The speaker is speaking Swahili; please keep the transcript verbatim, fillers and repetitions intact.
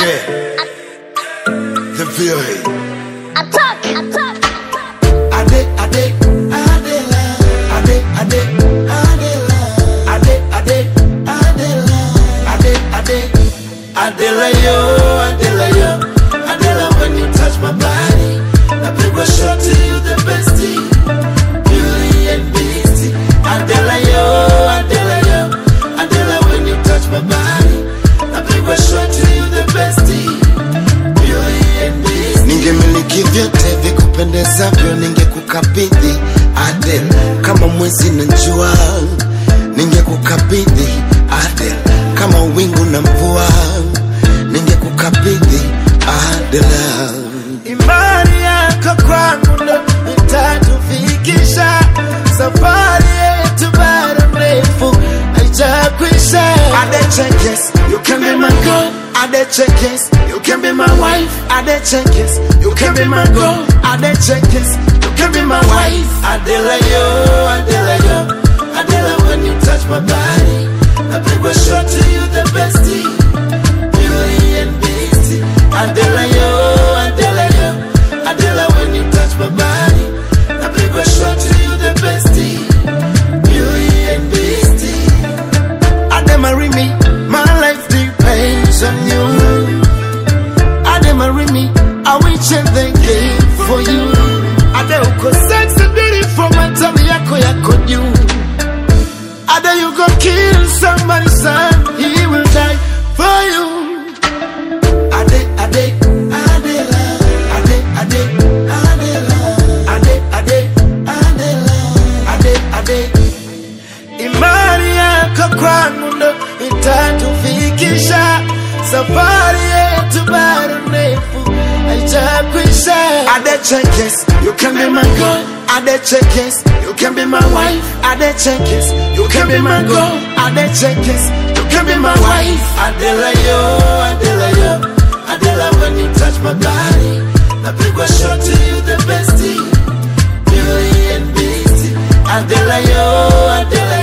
Yeah, the beauty. Attack, attack. Ade, ade, Adela. Ade, ade, Adela. Ade, ade, Adela. Ade, ade, Adela yo, Adela yo. Adela, when you touch my body, I bring a shot to you, the bestie, beauty and beastie. Adela yo, Adela yo. Adela, when you touch my body, I bring a shot to you, the bestie, beauty and beastie. Ningemiliki vyote vikupendezavyo, ningekukabidhi Adela, kama mwezi na jua. Ningekukabidhi Adela, kama wingu na mvua. Ningekukabidhi Adela. Imani yako kwangu ndo itatufikisha, safari yetu bado ndefu haijakwisha. Adechekes, you can be my girl. Adechekes, you can be my wife. Adechekes, you can be my girl. Adechekes, you can be my wife. Adela yo, Adela yo. Adela, when you touch my body, I bring a shot to you, the bestie, beauty and beastie. Adela yo, Adela yo. Adela, when you touch my body, I bring a shot to you, the bestie, beauty and beastie. Ade, marry me, my life depends on you. Ade, marry me, I will change the game for you. Ade, uko sexy, beautiful, my tummy yako yako you. Ade, you go kill somebody's son, he will die for you. Ade, Ade, Adela. Ade, Ade, Adela. Ade, Ade, Adela. Ade, Ade. Imani yako kwangu ndo itatufikisha, safari yetu bado ndefu haijakwisha. Adechekes, you can be my girl. Adechekes, you can be my wife. Adechekes, you can be my girl. Adechekes, you can be my wife. Adela yo, Adela yo. Adela, when you touch my body, I bring a shot to you, the bestie, beauty and beastie. Adela yo, Adela